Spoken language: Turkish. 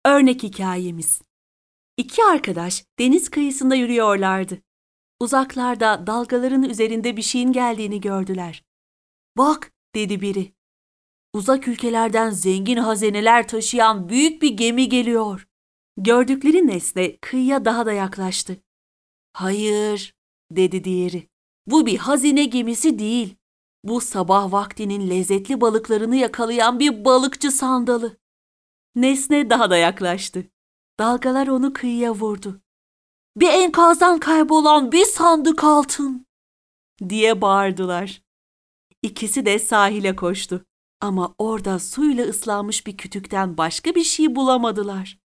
Örnek hikayemiz. İki arkadaş deniz kıyısında yürüyorlardı. Uzaklarda dalgaların üzerinde bir şeyin geldiğini gördüler. "Bak," dedi biri. "Uzak ülkelerden zengin hazineler taşıyan büyük bir gemi geliyor." Gördükleri nesne kıyıya daha da yaklaştı. "Hayır," dedi diğeri. "Bu bir hazine gemisi değil. Bu sabah vaktinin lezzetli balıklarını yakalayan bir balıkçı sandalı." Nesne daha da yaklaştı. Dalgalar onu kıyıya vurdu. "Bir enkazdan kaybolan bir sandık altın," diye bağırdılar. İkisi de sahile koştu. Ama orada suyla ıslanmış bir kütükten başka bir şey bulamadılar.